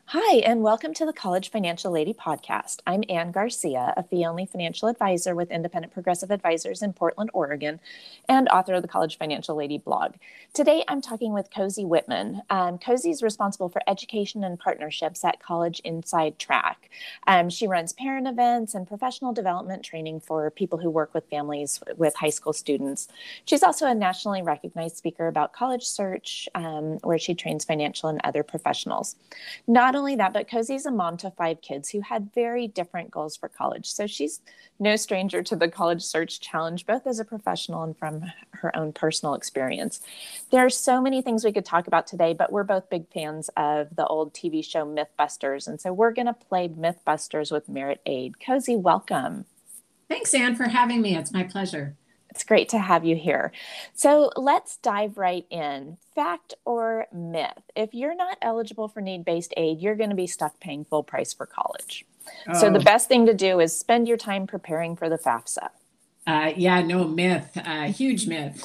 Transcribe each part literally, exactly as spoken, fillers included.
Hi, and welcome to the College Financial Lady podcast. I'm Ann Garcia, a fee-only financial advisor with Independent Progressive Advisors in Portland, Oregon, and author of the College Financial Lady blog. Today, I'm talking with Cozy Whitman. Um, Cozy is responsible for education and partnerships at College Inside Track. Um, she runs parent events and professional development training for people who work with families with high school students. She's also a nationally recognized speaker about college search, um, where she trains financial and other professionals. Not only that, but Cozy's a mom to five kids who had very different goals for college. So she's no stranger to the college search challenge, both as a professional and from her own personal experience. There are so many things we could talk about today, but we're both big fans of the old T V show Mythbusters. And so we're going to play Mythbusters with Merit Aid. Cozy, welcome. Thanks, Anne, for having me. It's my pleasure. It's great to have you here. So let's dive right in. Fact or myth? If you're not eligible for need-based aid, you're going to be stuck paying full price for college. Oh. So the best thing to do is spend your time preparing for the FAFSA. Uh, yeah, no, myth, uh, huge myth.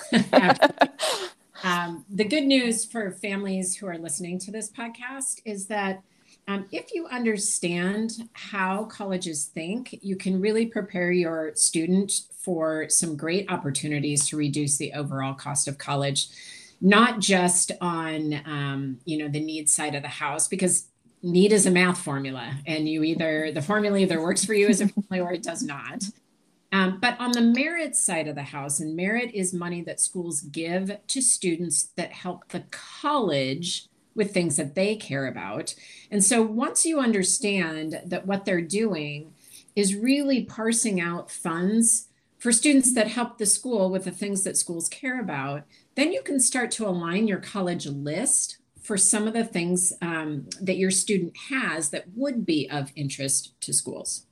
um, the good news for families who are listening to this podcast is that Um, if you understand how colleges think, you can really prepare your student for some great opportunities to reduce the overall cost of college, not just on, um, you know, the need side of the house, because need is a math formula, and you either, the formula either works for you as a family or it does not. Um, but on the merit side of the house, and merit is money that schools give to students that help the college with things that they care about. And so once you understand that what they're doing is really parsing out funds for students that help the school with the things that schools care about, then you can start to align your college list for some of the things um, that your student has that would be of interest to schools.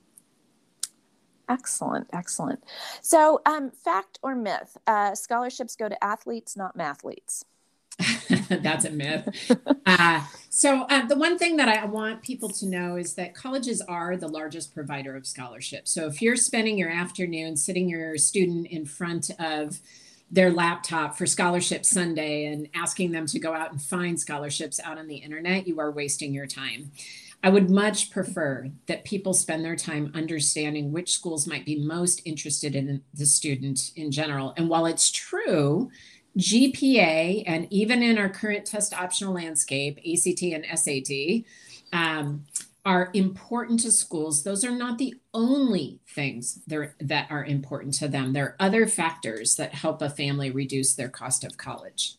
Excellent, excellent. So um, fact or myth, uh, scholarships go to athletes, not mathletes. That's a myth. Uh, so uh, the one thing that I want people to know is that colleges are the largest provider of scholarships. So if you're spending your afternoon sitting your student in front of their laptop for Scholarship Sunday and asking them to go out and find scholarships out on the internet, you are wasting your time. I would much prefer that people spend their time understanding which schools might be most interested in the student in general. And while it's true, G P A, and even in our current test optional landscape, A C T and S A T, um, are important to schools. Those are not the only things that are important to them. There are other factors that help a family reduce their cost of college.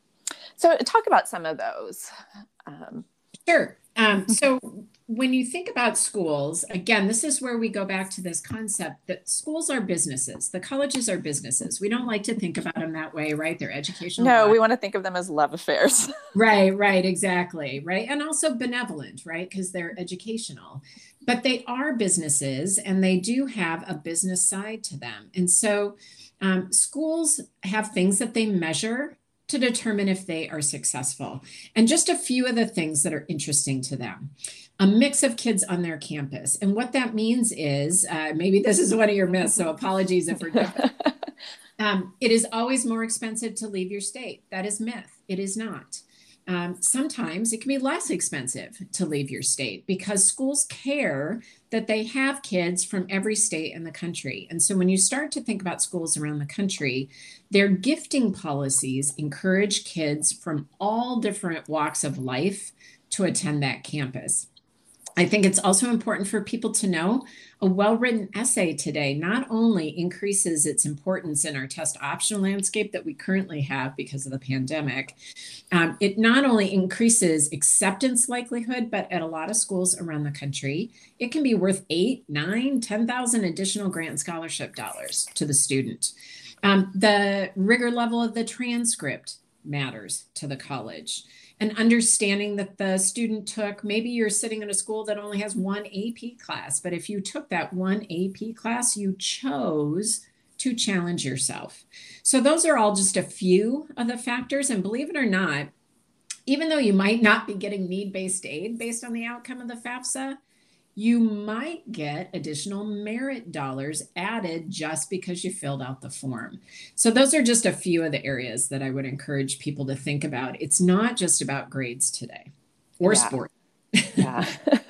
So talk about some of those. Um, sure. Um, so when you think about schools, again, this is where we go back to this concept that schools are businesses. The colleges are businesses. We don't like to think about them that way, right? They're educational. No, life. We want to think of them as love affairs. Right, right, exactly, right? And also benevolent, right? Because they're educational. But they are businesses, and they do have a business side to them. And so um, schools have things that they measure to determine if they are successful. And just a few of the things that are interesting to them. A mix of kids on their campus. And what that means is, uh, maybe this is one of your myths, so apologies if we're different. um, it is always more expensive to leave your state. That is myth. It is not. Um, sometimes it can be less expensive to leave your state because schools care that they have kids from every state in the country. And so when you start to think about schools around the country, their gifting policies encourage kids from all different walks of life to attend that campus. I think it's also important for people to know a well-written essay today not only increases its importance in our test optional landscape that we currently have because of the pandemic, um, it not only increases acceptance likelihood, but at a lot of schools around the country, it can be worth eight, nine, ten thousand additional grant and scholarship dollars to the student. Um, the rigor level of the transcript matters to the college. And understanding that the student took, maybe you're sitting in a school that only has one A P class, but if you took that one A P class, you chose to challenge yourself. So those are all just a few of the factors. And believe it or not, even though you might not be getting need-based aid based on the outcome of the FAFSA, you might get additional merit dollars added just because you filled out the form. So those are just a few of the areas that I would encourage people to think about. It's not just about grades today or yeah. sport. Yeah.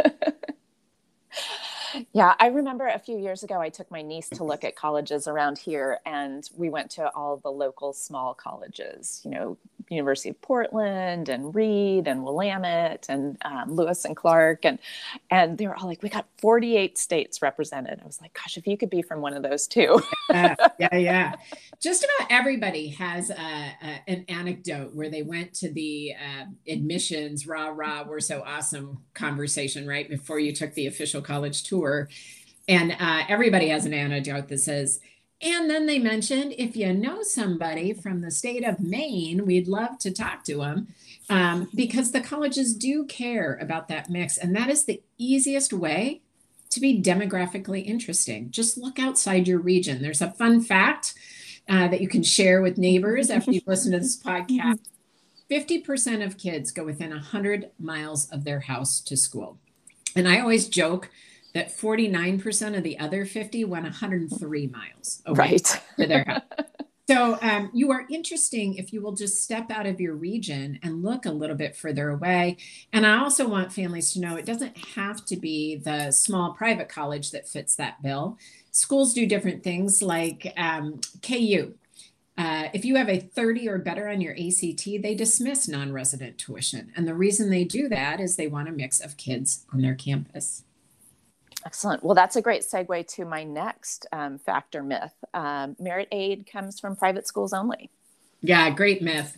Yeah, I remember a few years ago, I took my niece to look at colleges around here, and we went to all the local small colleges, you know, University of Portland and Reed and Willamette and um, Lewis and Clark. And, and they were all like, we got forty-eight states represented. I was like, gosh, if you could be from one of those too. Yeah, yeah, yeah. Just about everybody has a, a, an anecdote where they went to the uh, admissions, rah, rah, we're so awesome conversation, right? Before you took the official college tour. And uh, everybody has an anecdote that says, and then they mentioned, if you know somebody from the state of Maine, we'd love to talk to them, um, because the colleges do care about that mix. And that is the easiest way to be demographically interesting. Just look outside your region. There's a fun fact uh, that you can share with neighbors after you listen to this podcast. fifty percent of kids go within one hundred miles of their house to school. And I always joke that forty-nine percent of the other fifty went one hundred three miles away Right. to their house. So um, you are interesting if you will just step out of your region and look a little bit further away. And I also want families to know it doesn't have to be the small private college that fits that bill. Schools do different things like um, K U. Uh, if you have a thirty or better on your A C T, they dismiss non-resident tuition. And the reason they do that is they want a mix of kids on their campus. Excellent. Well, that's a great segue to my next um, fact or myth. Um, merit aid comes from private schools only. Yeah, great myth.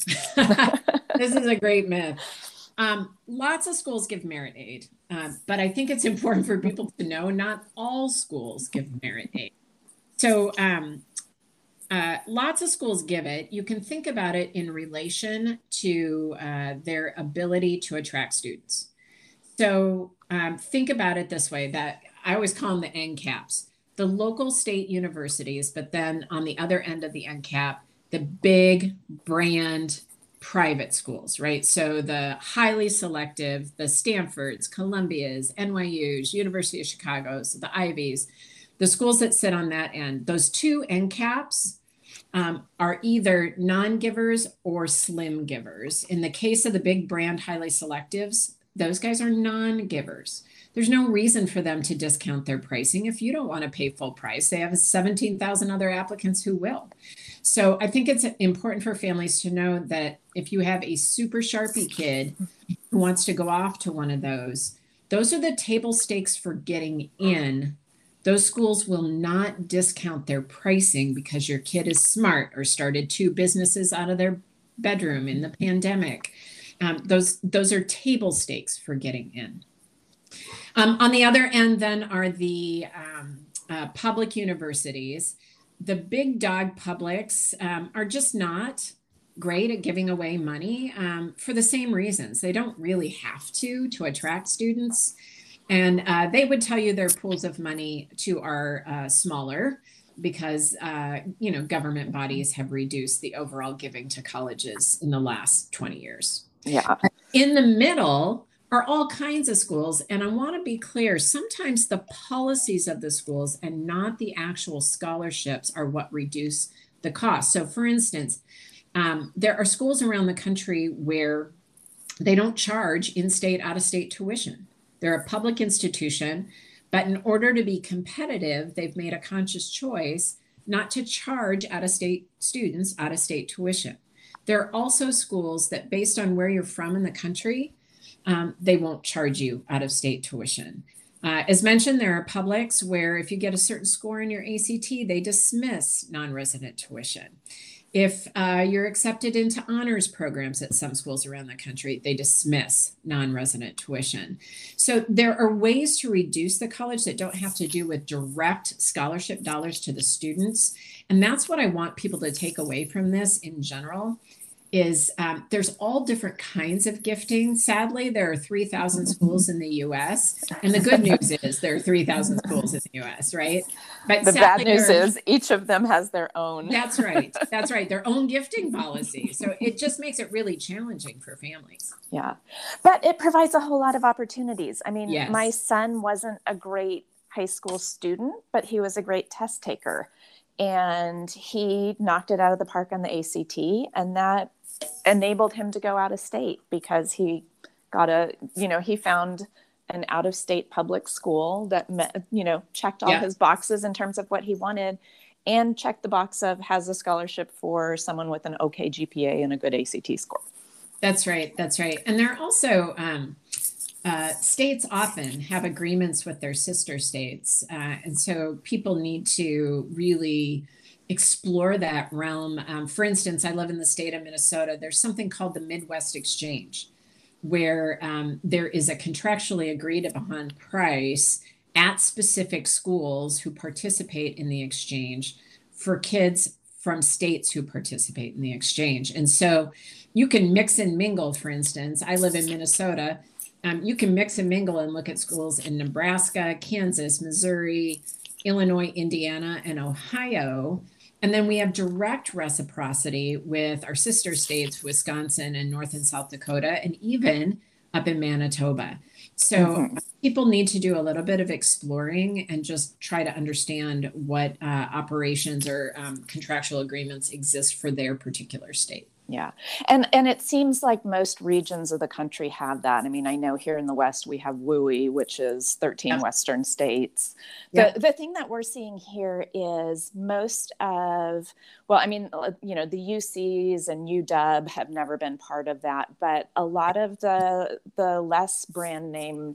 This is a great myth. Um, lots of schools give merit aid, uh, but I think it's important for people to know not all schools give merit aid. So um, uh, lots of schools give it. You can think about it in relation to uh, their ability to attract students. So um, think about it this way, that I always call them the N CAPs, the local state universities, but then on the other end of the N CAP, the big brand private schools, right? So the highly selective, the Stanfords, Columbias, N Y Us, University of Chicago's, the Ivies, the schools that sit on that end, those two N CAPs um, are either non-givers or slim givers. In the case of the big brand highly selectives, those guys are non-givers. There's no reason for them to discount their pricing. If you don't want to pay full price, they have seventeen thousand other applicants who will. So I think it's important for families to know that if you have a super Sharpie kid who wants to go off to one of those, those are the table stakes for getting in. Those schools will not discount their pricing because your kid is smart or started two businesses out of their bedroom in the pandemic. Um, those, those are table stakes for getting in. Um, on the other end, then, are the um, uh, public universities. The big dog publics um, are just not great at giving away money um, for the same reasons. They don't really have to to attract students. And uh, they would tell you their pools of money too are uh, smaller because, uh, you know, government bodies have reduced the overall giving to colleges in the last twenty years. Yeah. In the middle are all kinds of schools. And I want to be clear, sometimes the policies of the schools and not the actual scholarships are what reduce the cost. So for instance, um, there are schools around the country where they don't charge in-state, out-of-state tuition. They're a public institution, but in order to be competitive, they've made a conscious choice not to charge out-of-state students out-of-state tuition. There are also schools that, based on where you're from in the country, um, they won't charge you out-of-state tuition. Uh, as mentioned, there are publics where if you get a certain score in your A C T, they dismiss non-resident tuition. If uh, you're accepted into honors programs at some schools around the country, they dismiss non-resident tuition. So there are ways to reduce the college that don't have to do with direct scholarship dollars to the students. And that's what I want people to take away from this in general. Is um, there's all different kinds of gifting. Sadly, there are three thousand schools in the U S. And the good news is there are three thousand schools in the U S, right? But the bad news are, is each of them has their own. That's right. That's right. Their own gifting policy. So it just makes it really challenging for families. Yeah. But it provides a whole lot of opportunities. I mean, yes. My son wasn't a great high school student, but he was a great test taker. And he knocked it out of the park on the A C T, and that enabled him to go out of state because he got a, you know, he found an out-of-state public school that met, you know, checked all Yeah. his boxes in terms of what he wanted, and checked the box of has a scholarship for someone with an okay G P A and a good A C T score. That's right. That's right. And there are also um, uh, states often have agreements with their sister states. Uh, and so people need to really explore that realm. Um, for instance, I live in the state of Minnesota. There's something called the Midwest Exchange, where um, there is a contractually agreed upon price at specific schools who participate in the exchange for kids from states who participate in the exchange. And so you can mix and mingle, for instance. I live in Minnesota. Um, you can mix and mingle and look at schools in Nebraska, Kansas, Missouri, Illinois, Indiana, and Ohio. And then we have direct reciprocity with our sister states, Wisconsin and North and South Dakota, and even up in Manitoba. So mm-hmm. people need to do a little bit of exploring and just try to understand what uh, operations or um, contractual agreements exist for their particular state. Yeah. And and it seems like most regions of the country have that. I mean, I know here in the West, we have W U I, which is thirteen yeah. Western states. The, yeah. the thing that we're seeing here is most of, well, I mean, you know, the U Cs and U W have never been part of that, but a lot of the, the less brand name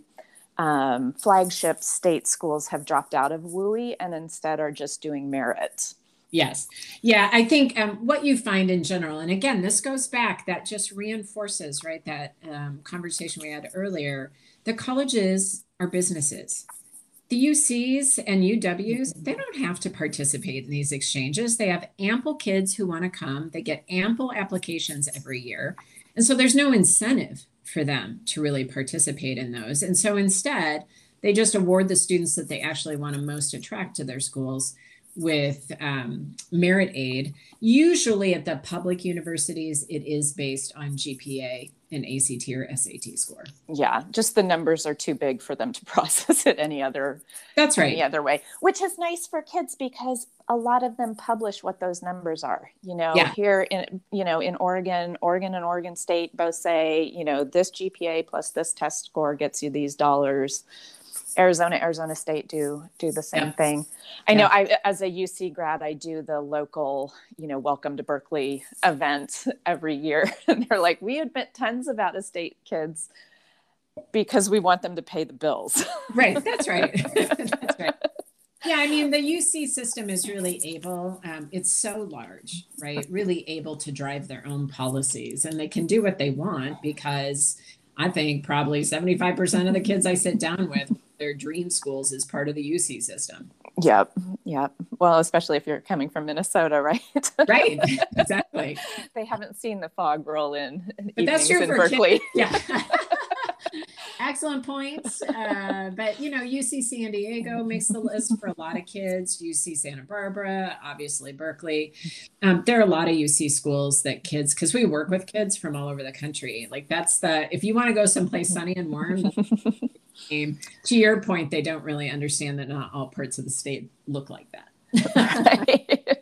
um, flagship state schools have dropped out of W U I and instead are just doing merit. Yes. Yeah, I think um, what you find in general, and again, this goes back, that just reinforces, right, that um, conversation we had earlier, the colleges are businesses. The U Cs and U Ws, they don't have to participate in these exchanges. They have ample kids who want to come. They get ample applications every year. And so there's no incentive for them to really participate in those. And so instead, they just award the students that they actually want to most attract to their schools with um, merit aid. Usually at the public universities, it is based on G P A and A C T or S A T score. Yeah, just the numbers are too big for them to process it any other. That's right. Any other way, which is nice for kids because a lot of them publish what those numbers are. You know, yeah. here in you know in Oregon, Oregon and Oregon State both say, you know, this G P A plus this test score gets you these dollars. Arizona, Arizona State do do the same yeah. thing. I yeah. know I, as a U C grad, I do the local, you know, Welcome to Berkeley event every year. And they're like, we admit tons of out-of-state kids because we want them to pay the bills. Right. That's right. That's right. Yeah. I mean, the U C system is really able, um, it's so large, right? Really able to drive their own policies, and they can do what they want because I think probably seventy-five percent of the kids I sit down with, their dream schools is part of the U C system. Yep. Yep. Well, especially if you're coming from Minnesota, right? Right. Exactly. They haven't seen the fog roll in. But that's true in for Berkeley. Yeah. Excellent points. Uh, but, you know, U C San Diego makes the list for a lot of kids. U C Santa Barbara, obviously Berkeley. Um, there are a lot of U C schools that kids, because we work with kids from all over the country. Like that's the, if you want to go someplace sunny and warm, to your point, they don't really understand that not all parts of the state look like that. Right.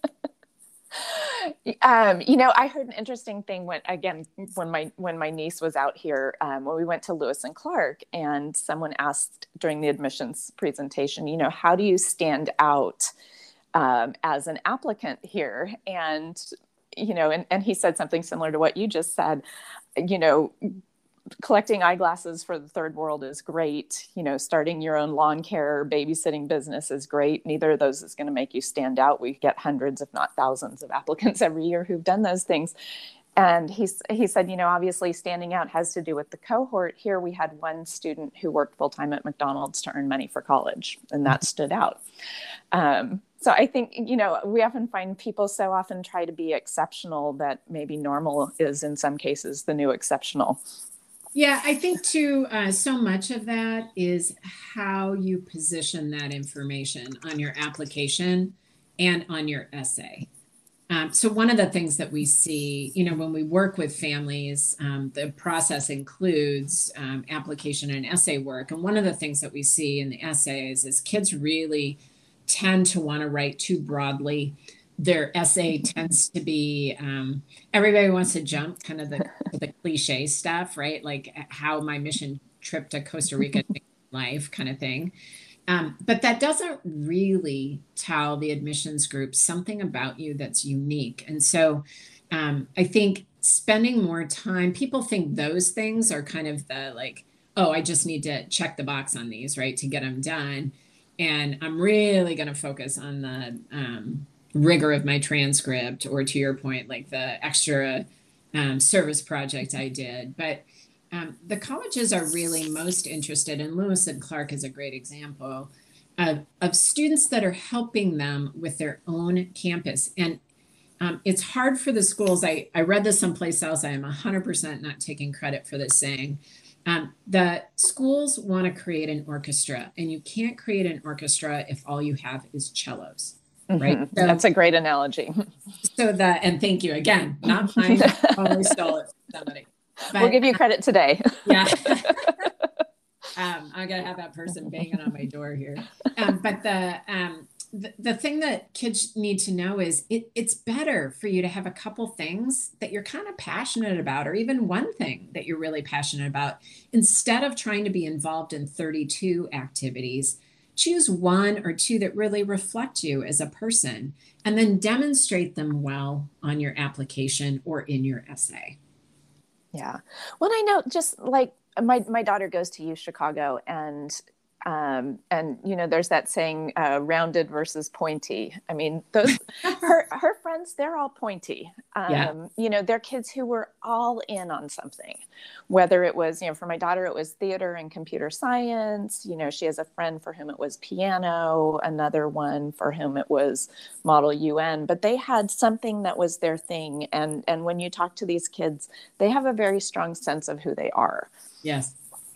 Um, you know, I heard an interesting thing when, again, when my, when my niece was out here, um, when we went to Lewis and Clark, and someone asked during the admissions presentation, you know, how do you stand out, um, as an applicant here? And, you know, and, and he said something similar to what you just said, you know, collecting eyeglasses for the third world is great. You know, starting your own lawn care, babysitting business is great. Neither of those is going to make you stand out. We get hundreds, if not thousands of applicants every year who've done those things. And he, he said, you know, obviously standing out has to do with the cohort. Here we had one student who worked full-time at McDonald's to earn money for college, and that stood out. Um, so I think, you know, we often find people so often try to be exceptional that maybe normal is in some cases the new exceptional. Yeah, I think too, uh, so much of that is how you position that information on your application and on your essay. Um, so one of the things that we see, you know, when we work with families, um, the process includes um, application and essay work. And one of the things that we see in the essays is kids really tend to want to write too broadly. their essay tends to be, um, everybody wants to jump kind of the, the cliche stuff, right? Like how my mission trip to Costa Rica changed life kind of thing. Um, but that doesn't really tell the admissions group something about you that's unique. And so um, I think spending more time, people think those things are kind of the like, oh, I just need to check the box on these, right, to get them done. And I'm really going to focus on the um, rigor of my transcript, or to your point, like the extra um, service project I did. But Um, the colleges are really most interested, and Lewis and Clark is a great example of, of students that are helping them with their own campus. And um, it's hard for the schools. I, I read this someplace else. I am one hundred percent not taking credit for this saying. Um, the schools want to create an orchestra, and you can't create an orchestra if all you have is cellos. Right. Mm-hmm. So, that's a great analogy. So that, and thank you again, not mine. I always stole it from somebody. But, we'll give you credit today. Yeah. um, I'm going to have that person banging on my door here. Um, but the, um, the the thing that kids need to know is it, it's better for you to have a couple things that you're kind of passionate about, or even one thing that you're really passionate about, instead of trying to be involved in thirty-two activities. Choose one or two that really reflect you as a person, and then demonstrate them well on your application or in your essay. Yeah. Well, I know, just like my, my daughter goes to U Chicago, and, um, and, you know, there's that saying, uh, rounded versus pointy. I mean, those, her, her friends, they're all pointy. Um, yeah. You know, they're kids who were all in on something, whether it was, you know, for my daughter, it was theater and computer science. You know, she has a friend for whom it was piano, another one for whom it was Model U N, but they had something that was their thing. And, and when you talk to these kids, they have a very strong sense of who they are. Yes.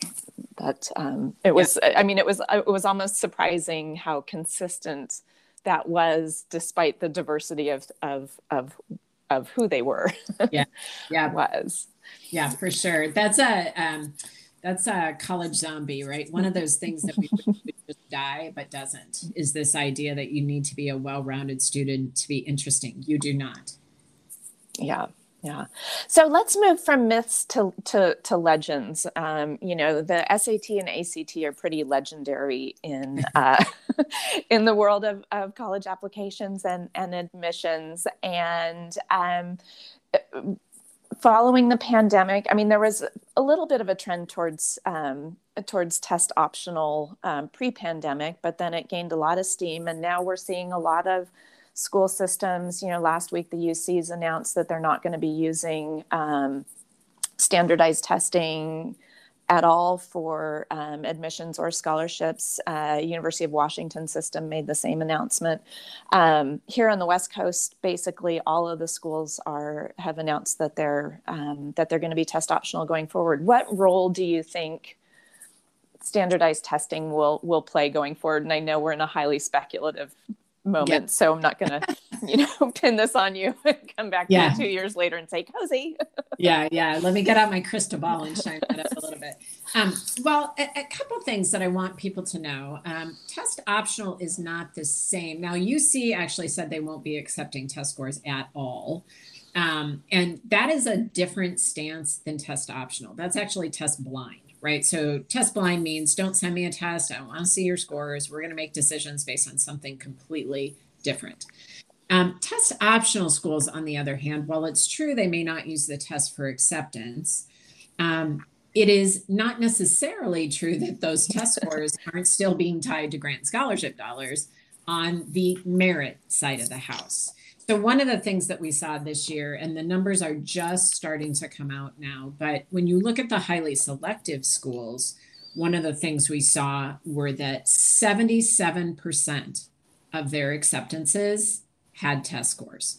But um, it was, yeah. I mean, it was, it was almost surprising how consistent that was, despite the diversity of, of, of, of who they were. Yeah. Yeah. was. Yeah, for sure. That's a, um, that's a college zombie, right? One of those things that we would just die, but doesn't, is this idea that you need to be a well-rounded student to be interesting. You do not. Yeah. Yeah. So let's move from myths to, to, to legends. Um, you know, the S A T and A C T are pretty legendary in, uh, in the world of, of college applications and, and admissions. And, um, following the pandemic, I mean, there was a little bit of a trend towards, um, towards test optional, um, pre-pandemic, but then it gained a lot of steam, and now we're seeing a lot of school systems. You know, last week the U Cs announced that they're not going to be using um, standardized testing at all for um, admissions or scholarships. Uh, University of Washington system made the same announcement. Um, here on the West Coast, basically all of the schools are have announced that they're um, that they're going to be test optional going forward. What role do you think standardized testing will will play going forward? And I know we're in a highly speculative moment, yep. So I'm not going to, you know, pin this on you and come back yeah. to you two years later and say, cozy. yeah, yeah. Let me get out my crystal ball and shine that up a little bit. Um, well, a, a couple things that I want people to know. Um, test optional is not the same. Now, U C actually said they won't be accepting test scores at all. Um, and that is a different stance than test optional. That's actually test blind. Right. So test blind means don't send me a test. I don't want to see your scores. We're going to make decisions based on something completely different. Um, test optional schools, on the other hand, while it's true they may not use the test for acceptance, um, it is not necessarily true that those test scores aren't still being tied to grant scholarship dollars on the merit side of the house. So one of the things that we saw this year, and the numbers are just starting to come out now, but when you look at the highly selective schools, one of the things we saw were that seventy-seven percent of their acceptances had test scores.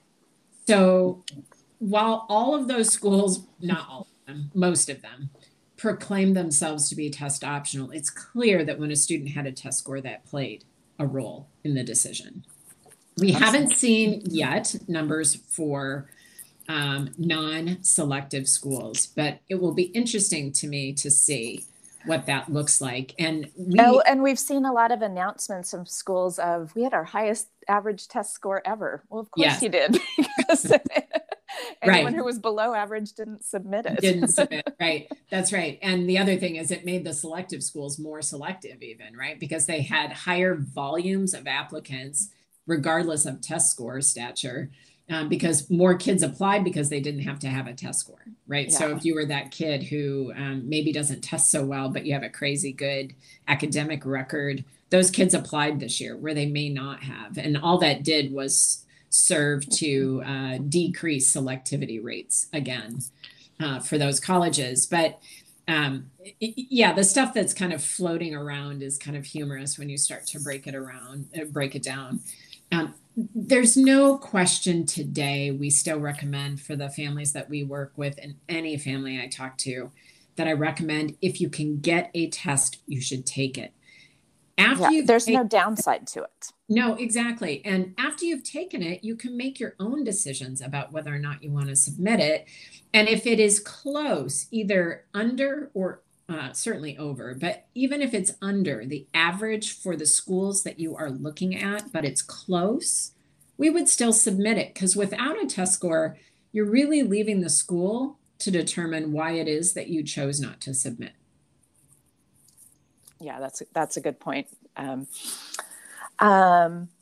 So while all of those schools, not all of them, most of them, proclaim themselves to be test optional, it's clear that when a student had a test score, that played a role in the decision. We haven't seen yet numbers for um, non-selective schools, but it will be interesting to me to see what that looks like. And we, oh, and we've seen a lot of announcements from schools of, we had our highest average test score ever. Well, of course yes. you did. Because anyone right. who was below average didn't submit it. Didn't submit, right. That's right. And the other thing is it made the selective schools more selective even, right? Because they had higher volumes of applicants, regardless of test score stature. Um, because more kids applied because they didn't have to have a test score, right? Yeah. So if you were that kid who um, maybe doesn't test so well, but you have a crazy good academic record, those kids applied this year where they may not have. And all that did was serve to uh, decrease selectivity rates again uh, for those colleges. But um, it, yeah, the stuff that's kind of floating around is kind of humorous when you start to break it around, uh, break it down. Um, There's no question today, we still recommend for the families that we work with and any family I talk to, that I recommend if you can get a test, you should take it. After yeah, you've there's taken, no downside to it. No, exactly. And after you've taken it, you can make your own decisions about whether or not you want to submit it. And if it is close, either under or Uh, certainly over, but even if it's under the average for the schools that you are looking at, but it's close, we would still submit it, because without a test score, you're really leaving the school to determine why it is that you chose not to submit. Yeah, that's that's a good point. Um, um,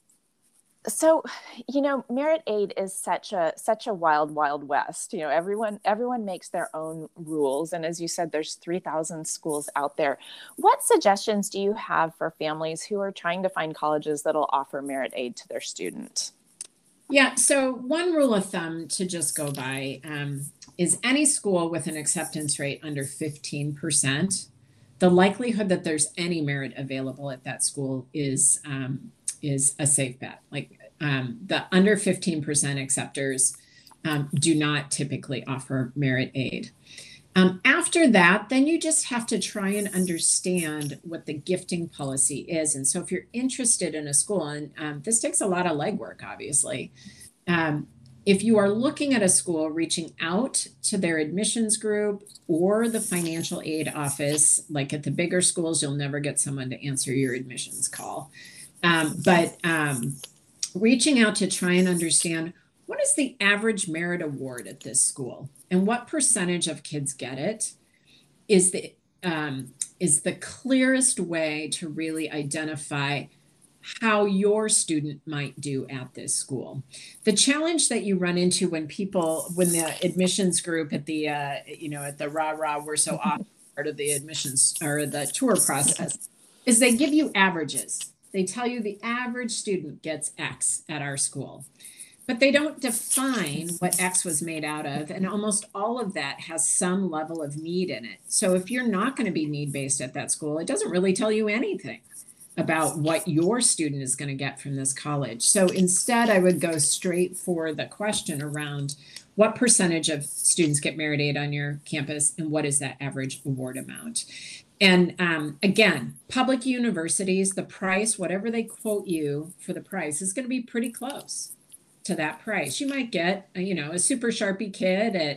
So, you know, merit aid is such a such a wild, wild west. You know, everyone everyone makes their own rules, and as you said, there's three thousand schools out there. What suggestions do you have for families who are trying to find colleges that'll offer merit aid to their student? Yeah. So one rule of thumb to just go by um, is any school with an acceptance rate under fifteen percent. The likelihood that there's any merit available at that school is um, is a safe bet. Like um, the under fifteen percent acceptors um, do not typically offer merit aid. Um, after that, then you just have to try and understand what the gifting policy is. And so if you're interested in a school, and um, this takes a lot of legwork, obviously, um, if you are looking at a school, reaching out to their admissions group or the financial aid office, like at the bigger schools, you'll never get someone to answer your admissions call. Um, but um, reaching out to try and understand what is the average merit award at this school and what percentage of kids get it is the um, is the clearest way to really identify how your student might do at this school. The challenge that you run into when people, when the admissions group at the, uh, you know, at the rah rah, we're so off part of the admissions or the tour process, is they give you averages. They tell you the average student gets X at our school, but they don't define what X was made out of. And almost all of that has some level of need in it. So if you're not going to be need-based at that school, it doesn't really tell you anything about what your student is going to get from this college. So instead, I would go straight for the question around what percentage of students get merit aid on your campus and what is that average award amount? And um, again, public universities, the price, whatever they quote you for the price is going to be pretty close to that price. You might get, you know, a super Sharpie kid at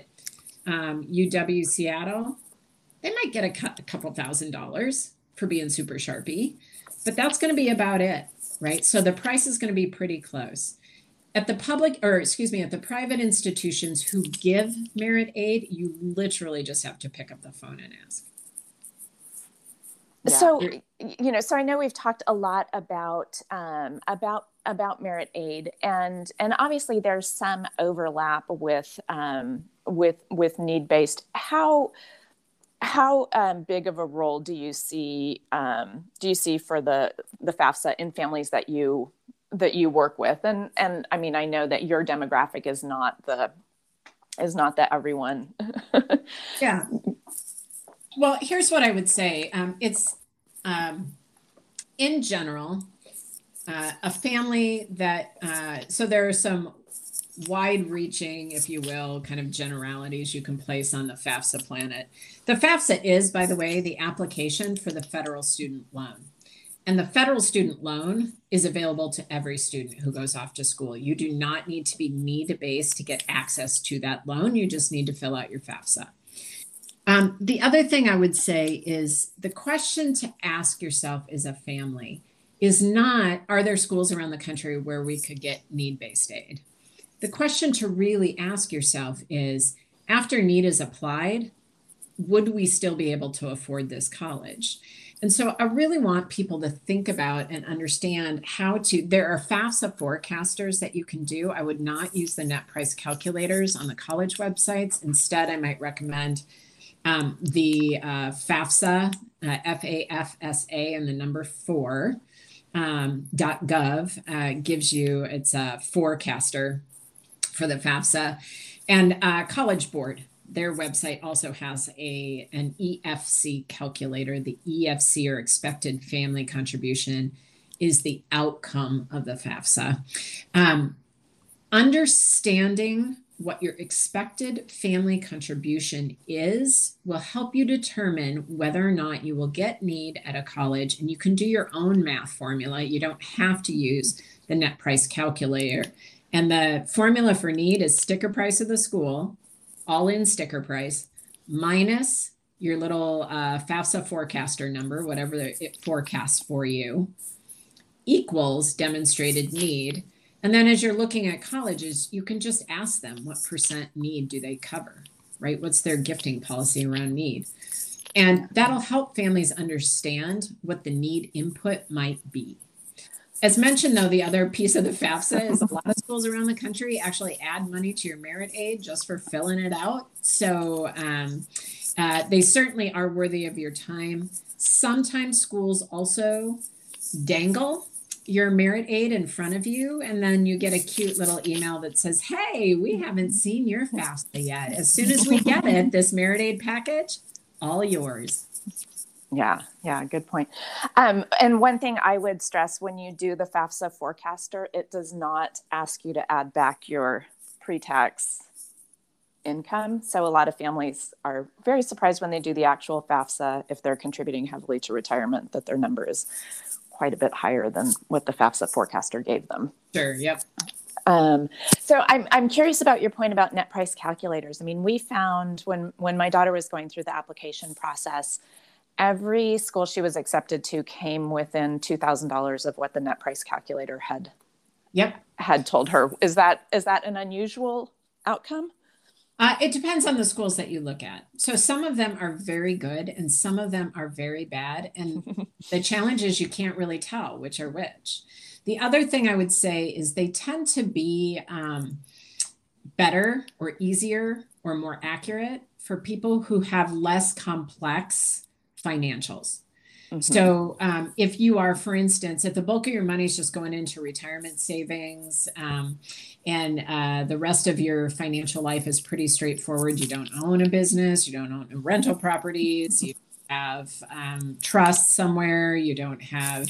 um, U W Seattle. They might get a, cu- a couple thousand dollars for being super Sharpie. But that's going to be about it, right? So the price is going to be pretty close. At the public, or excuse me, at the private institutions who give merit aid, you literally just have to pick up the phone and ask. Yeah. So, you know, so I know we've talked a lot about um, about about merit aid, and and obviously there's some overlap with um, with with need-based. How How um, big of a role do you see um, do you see for the the FAFSA in families that you that you work with? And and I mean, I know that your demographic is not the is not that everyone. Yeah. Well, here's what I would say. Um, it's um, in general uh, a family that uh, so there are some wide-reaching, if you will, kind of generalities you can place on the FAFSA planet. The FAFSA is, by the way, the application for the federal student loan. And the federal student loan is available to every student who goes off to school. You do not need to be need-based to get access to that loan. You just need to fill out your FAFSA. Um, the other thing I would say is the question to ask yourself as a family is not, are there schools around the country where we could get need-based aid? The question to really ask yourself is, after need is applied, would we still be able to afford this college? And so I really want people to think about and understand how to, there are FAFSA forecasters that you can do. I would not use the net price calculators on the college websites. Instead, I might recommend um, the uh, FAFSA, uh, F A F S A and the number four, um, .gov uh, gives you, it's a forecaster for the FAFSA. And uh, College Board, their website also has a an E F C calculator. The E F C, or expected family contribution, is the outcome of the FAFSA. Um, understanding what your expected family contribution is will help you determine whether or not you will get need at a college. And you can do your own math formula. You don't have to use the net price calculator. And the formula for need is sticker price of the school, all in sticker price, minus your little uh, FAFSA forecaster number, whatever it forecasts for you, equals demonstrated need. And then as you're looking at colleges, you can just ask them what percent need do they cover, right? What's their gifting policy around need? And that'll help families understand what the need input might be. As mentioned, though, the other piece of the FAFSA is a lot of schools around the country actually add money to your merit aid just for filling it out. So um, uh, they certainly are worthy of your time. Sometimes schools also dangle your merit aid in front of you, and then you get a cute little email that says, hey, we haven't seen your FAFSA yet. As soon as we get it, this merit aid package, all yours. Yeah, yeah, good point. Um, and one thing I would stress when you do the FAFSA forecaster, it does not ask you to add back your pre-tax income. So a lot of families are very surprised when they do the actual FAFSA, if they're contributing heavily to retirement, that their number is quite a bit higher than what the FAFSA forecaster gave them. Sure, yep. Um, so I'm, I'm curious about your point about net price calculators. I mean, we found when, when my daughter was going through the application process, every school she was accepted to came within two thousand dollars of what the net price calculator had, yep. had told her. Is that, is that an unusual outcome? Uh, it depends on the schools that you look at. So some of them are very good and some of them are very bad. And the challenge is you can't really tell which are which. The other thing I would say is they tend to be um, better or easier or more accurate for people who have less complex financials. Mm-hmm. So um, if you are, for instance, if the bulk of your money is just going into retirement savings um, and uh, the rest of your financial life is pretty straightforward, you don't own a business, you don't own rental properties, you have um, trust somewhere, you don't have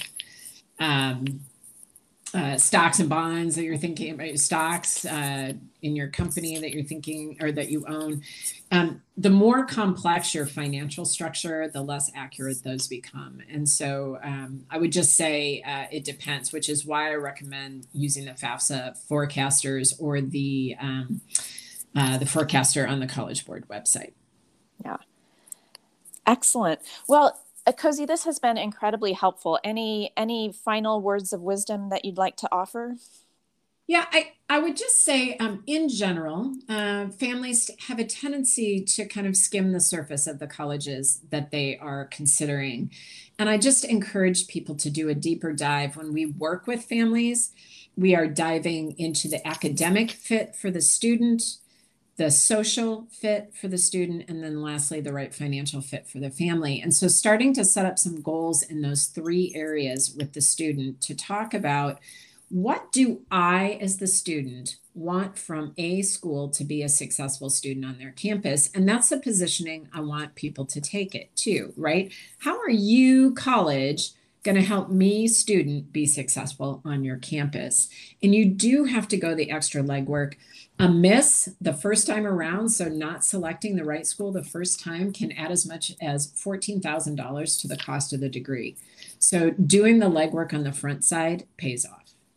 um, uh, stocks and bonds that you're thinking about, stocks uh, in your company that you're thinking or that you own. Um, the more complex your financial structure, the less accurate those become. And so um, I would just say uh, it depends, which is why I recommend using the FAFSA forecasters or the um, uh, the forecaster on the College Board website. Yeah. Excellent. Well, Cozy, this has been incredibly helpful. Any any final words of wisdom that you'd like to offer? Yeah, I, I would just say, um, in general, uh, families have a tendency to kind of skim the surface of the colleges that they are considering. And I just encourage people to do a deeper dive. When we work with families, we are diving into the academic fit for the student, the social fit for the student, and then lastly, the right financial fit for the family. And so starting to set up some goals in those three areas with the student to talk about, what do I, as the student, want from a school to be a successful student on their campus? And that's the positioning I want people to take it to, right? How are you, college, going to help me, student, be successful on your campus? And you do have to go the extra legwork. A miss the first time around, so not selecting the right school the first time, can add as much as fourteen thousand dollars to the cost of the degree. So doing the legwork on the front side pays off.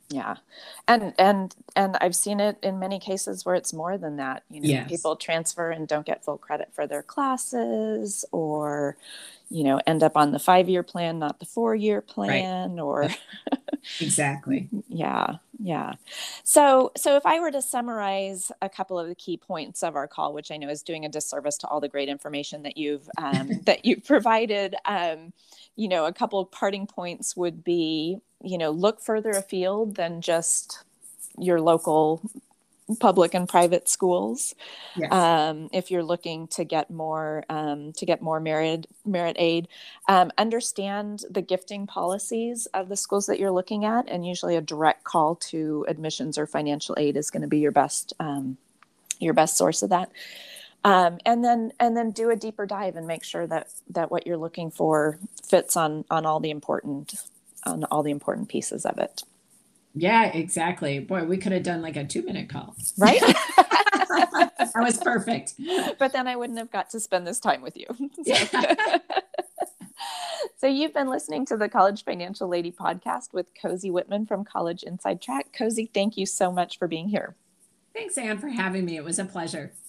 Yeah. And, and, and I've seen it in many cases where it's more than that. You know, Yes. people transfer and don't get full credit for their classes, or, you know, end up on the five-year plan, not the four-year Right. plan, or Exactly. yeah, yeah. So, so if I were to summarize a couple of the key points of our call, which I know is doing a disservice to all the great information that you've um, that you've provided, um, you know, a couple of parting points would be, you know, look further afield than just your local public and private schools. Yes. Um, if you're looking to get more um, to get more merit merit aid, um, understand the gifting policies of the schools that you're looking at, and usually a direct call to admissions or financial aid is going to be your best um, your best source of that. Um, and then and then do a deeper dive and make sure that that what you're looking for fits on on all the important on all the important pieces of it. Yeah, exactly. Boy, we could have done like a two minute call. Right? That was perfect. But then I wouldn't have got to spend this time with you. So. Yeah. So you've been listening to the College Financial Lady podcast with Cozy Whitman from College Inside Track. Cozy, thank you so much for being here. Thanks, Anne, for having me. It was a pleasure.